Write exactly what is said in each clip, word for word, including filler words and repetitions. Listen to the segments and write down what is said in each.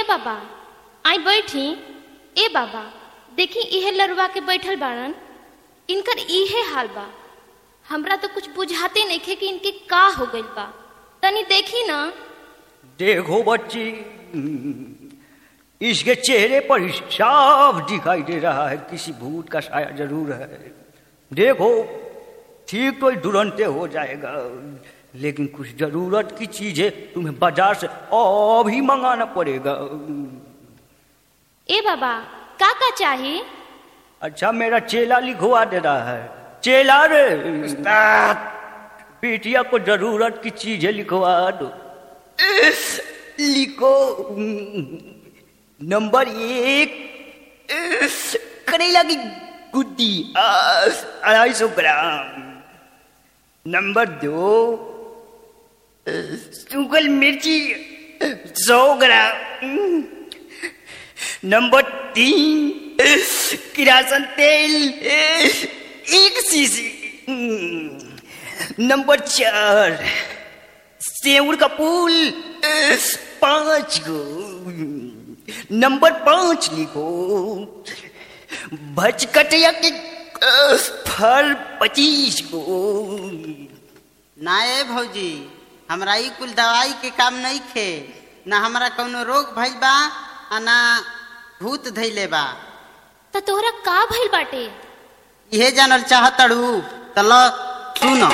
बाबा आई बैठी। ए बाबा देखी इहे लड़वा के बैठल बाड़न, इनकर इहे हाल बा। हमरा तो कुछ बुझाते नहीं खे कि इनके का हो गइल बा, तनी देखी ना। देखो बच्ची, इसके चेहरे पर साफ दिखाई दे रहा है किसी भूत का साया जरूर है। देखो ठीक तो तुरंत हो जाएगा, लेकिन कुछ जरूरत की चीजें तुम्हें बाजार से अभी मंगाना पड़ेगा। ए बाबा का का चाहिए? अच्छा मेरा चेला लिखवा दे रहा है। चेला रे बेटिया को जरूरत की चीजें लिखवा दो। लिखो। नंबर एक करेला की गुद्दी अढ़ाई सौ ग्राम। नंबर दो सूखल मिर्ची सौ ग्राम। नंबर तीन किरासन तेल एक शीशी। नंबर चार सेऊर का फूल पांच गो। नंबर पांच लिखो भचकटिया के फल पच्चीस गो। ना ए भौजी, हमरा ई कुल दवाई के काम नहीं खे। ना हमरा कौनो रोग भइल बा आ ना भूत धैले बा। त तोहरा का भइल बाटे? इहे जानल चाहतड़ू त ल सुनो।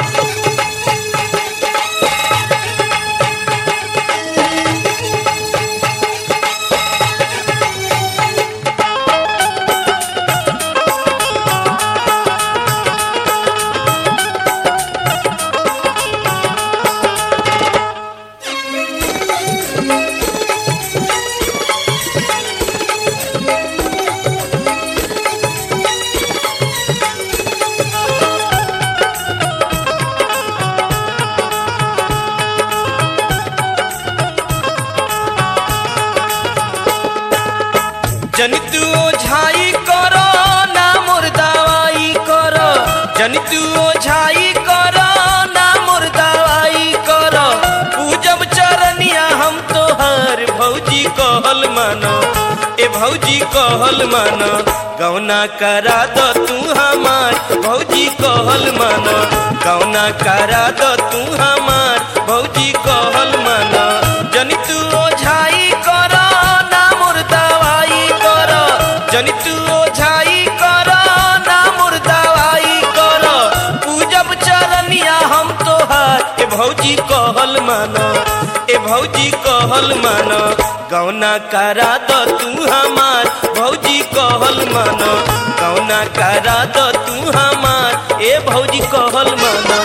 जनी तू ओझाई करो ना मोर दवाई करो। जनी तू ओझाई करो ना मोर दवाई करो। पूजब चरनिया हम तोहर भौजी कहल मानो। ए भौजी कहल मानो गौना करा दो तू हमार भौजी कहल मानो। गौना करा दो तू हमार भौजी कहल मानो। जनी तू ओझाई करो ना मोर दवाई करो। जनी तू ओझाई करो ना मोर दवाई करो। पूजब चरनिया हम तोहार ए भौजी कहल मानो। ए भौजी कहल मानो गौना करा दो तू हमार भौजी कहल मानो। गौना करा दो तू हमार ए भौजी कहल मानो।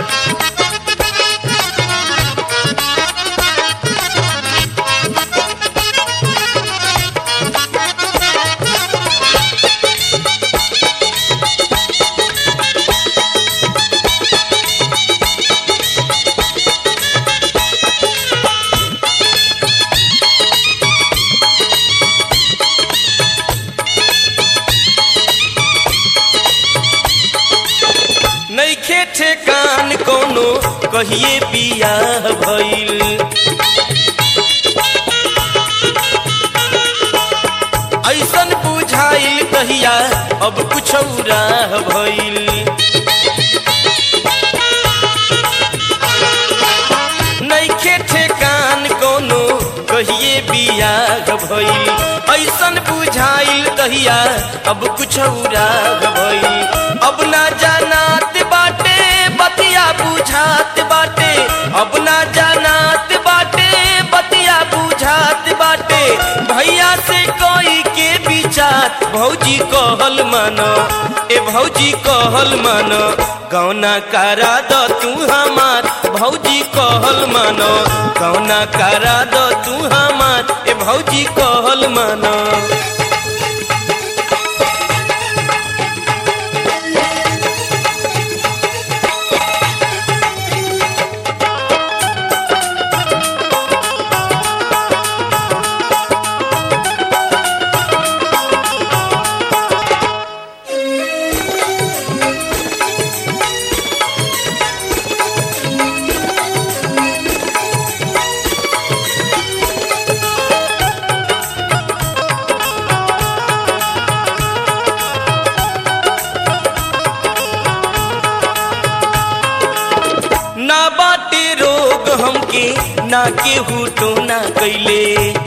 नइखे ठेकान कोनो कहिए बियाह भइल। ऐसन बुझाइल कहिया अब कुछ राह भइल। नइखे ठेकान कोनो कहिए बियाह भइल। ऐसन बुझाइल कहिया अब कुछ राह भइल। अब ना जानात बाटे बतिया बुझात बाटे। अब ना जानात बाटे बतिया बुझात बाटे। भैया से कोई के विचार भौजी कहल मानो। ए भौजी कहल मानो गौना करा दो तू हमार भौजी कहल मानो। गौना करा दो तू हमार ए भौजी कहल मानो। केहू टोना कैले।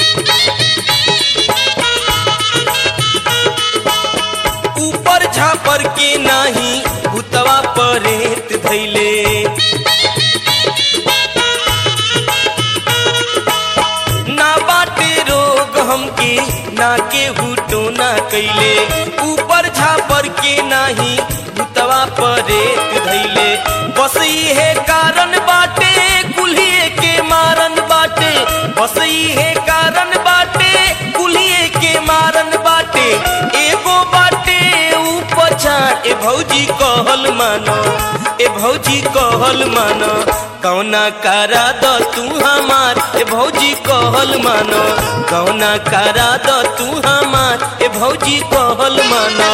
ऊपर झापर के नाही भूतवा परेत धैले। ना बाटे रोग हमके ना केहू टोना कैले। ऊपर झापर के नाही भूतवा परेत धैले। बस इहे कारण बाटे कुल्हिए के मारन बाटे। बस इहे कारण बाटे कुल्हिए के मारन बाटे। एगो बाटे उपचार ए भौजी कहल मानो, ए भौजी कहल मानो। कौना करा द तू हमार ए भौजी कहल मानो। कौना करा द तू हमार ए भौजी कहल मानो।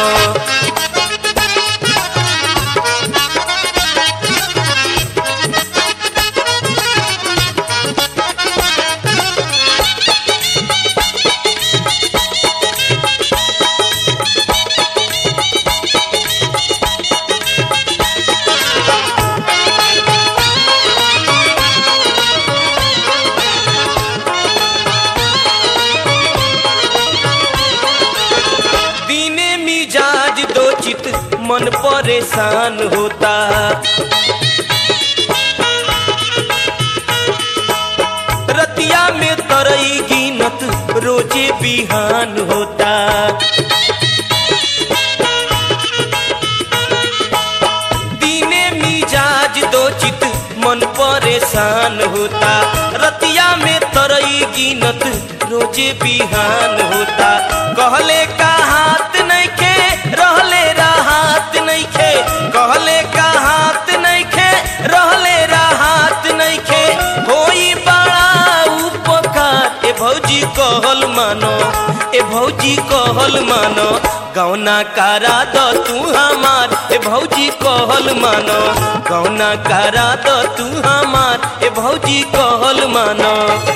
मन परेशान होता। रतिया में तरई गिनत रोजे बिहान होता। दीने मिजाज दो चित मन परेशान होता। रतिया में तरई गिनत रोजे बिहान होता। कहले का हाथ नहीं खे रहले राहत नहीं खे। कहले का हाथ नहीं खे रहले राहत नहीं खे। होई बड़ा उपकार ए भौजी कहल मानो, ए भौजी कहल मानो। गौना करा द तू हमार ए भौजी कहल मानो। गौना करा द तू हमार ए भौजी कहल मानो।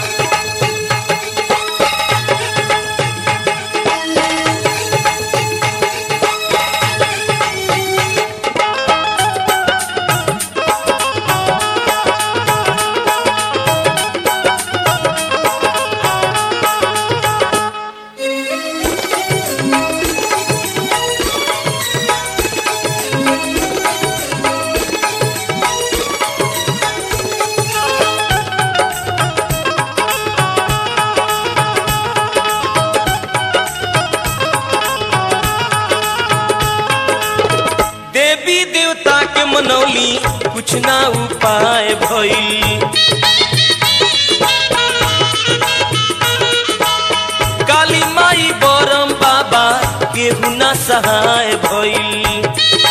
देवी देवता के मनौली कुछ ना उपाय भइल। काली माई बरम बाबा केहू ना सहाय भइल।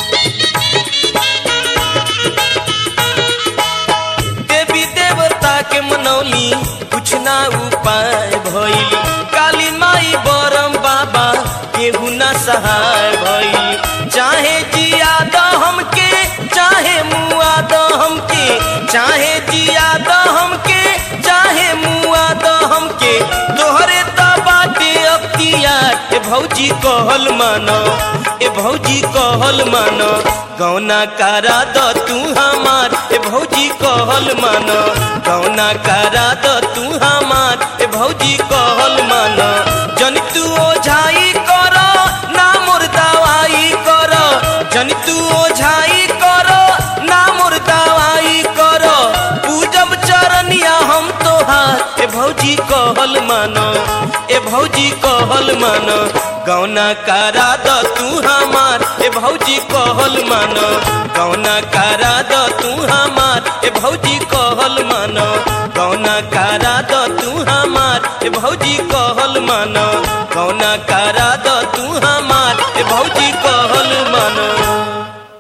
देवी देवता के मनौली कुछ ना उपाय भइल। काली माई बरम बाबा केहू ना सहाय भइल। चाहे जिया द हमके चाहे मुआ द हमके। चाहे जिया द हमके चाहे मुआ द हमके। तोहरे त बाटे अख्तियार ए भौजी कहल मानो, ए भौजी कहल मानो। गौना करा द तू हमार ए भौजी कहल मानो। गौना करा द तू हमार ए भौजी कहल मानो। जन तू ओझाई करो ना मोर दवाई करो। जन तू ओझाई करो ना मोर दवाई करो। पूजब चरनिया हम तोहार ए भौजी कहल मानो, ए भौजी कहल मानो। गौना करा द तू हमार ए भौजी कहल मानो। गौना करा द तू हमार ए भौजी कहल मानो। गौना करा द तू हमार ए भौजी कहल